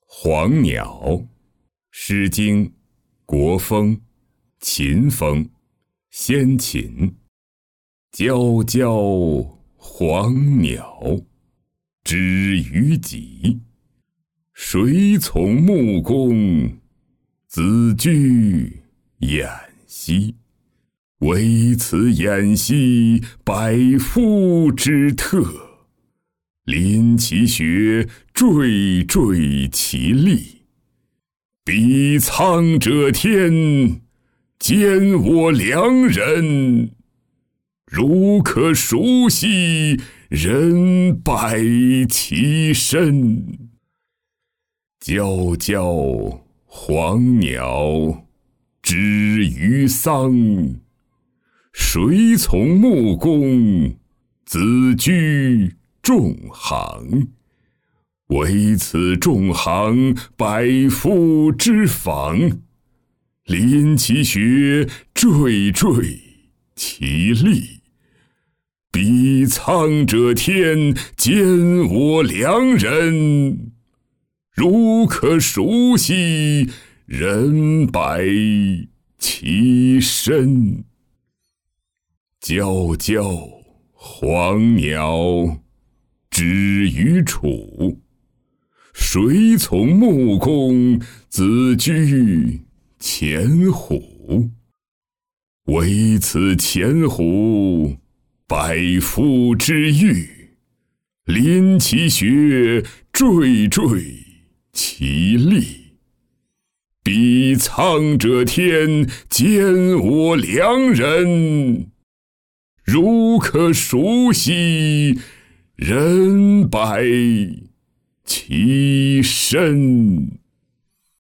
黄鸟，诗经，国风，秦风，先秦。皎皎黄鸟，之于己。谁从穆公，子居偃息。惟此偃息，百夫之特。临其穴，惴惴其力。彼苍者天，兼我良人。如可熟悉，人百其身。皎皎黄鸟，之于桑。谁从穆公，子居仲行。惟此仲行，百夫之访。临其穴，惴惴其力。彼苍者天，兼我良人。如可熟悉，人百其身。皎皎黄鸟，之于楚。谁从穆公，子居前虎。惟此前虎，百夫之御。临其穴，惴惴其力。彼苍者天，兼我良人。如可熟悉，人百其身。